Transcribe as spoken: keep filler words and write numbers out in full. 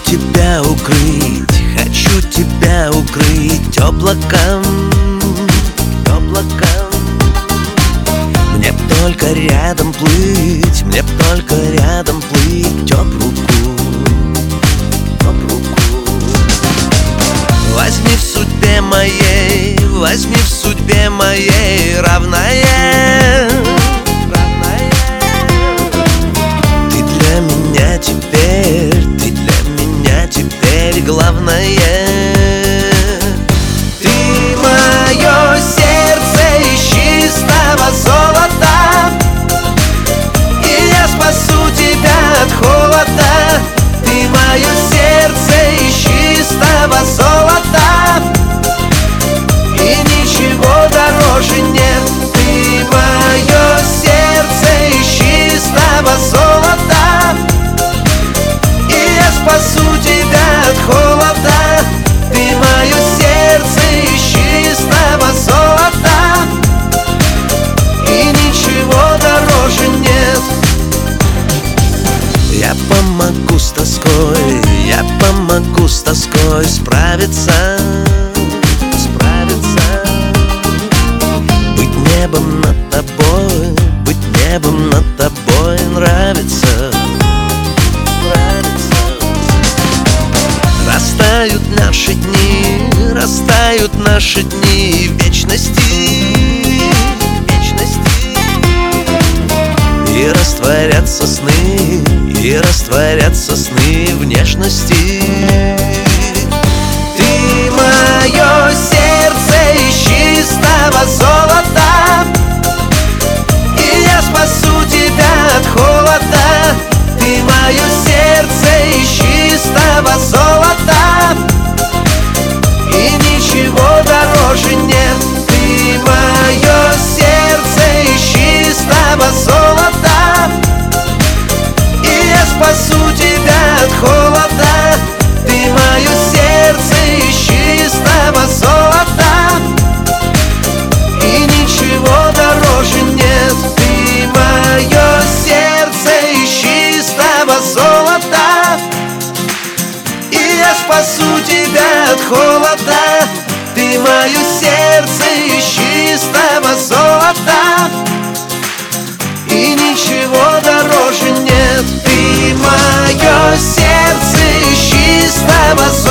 тебя укрыть, хочу тебя укрыть облаком, облаком. Мне б только рядом плыть, мне б только рядом плыть, тёп руку, тёп руку. Возьми в судьбе моей, возьми в судьбе моей равное, равное. Ты для меня теперь, ты для меня теперь главное. Ты мое сердце из чистого золота, и я спасу тебя от холода. Ты мое сердце из чистого золота, и ничего дороже нет. Ты мое сердце из чистого золота, и я спасу тебя от холода. Ты мое сердце из чистого золота, и ничего дороже нет. Я помогу с тоской, я помогу с тоской справиться, справиться. Быть небом над тобой, быть небом над тобой нравится, нравится. Растают наши дни, растают наши дни в вечности, вечности. И растворятся сны, и растворятся сны в нежности. Ты мое сердце из чистого золота, и я спасу тебя от холода. Ты мое сердце из чистого золота, и ничего дороже нет. Ты мое сердце из чистого золота, и я спасу тебя от холода. Ты мое сердце из чистого золота, и ничего дороже нет. Ты мое сердце из чистого золота, и я спасу тебя от холода. Ты мое сердце из чистого золота, и ничего дороже нет. Ты мое сердце из чистого золота,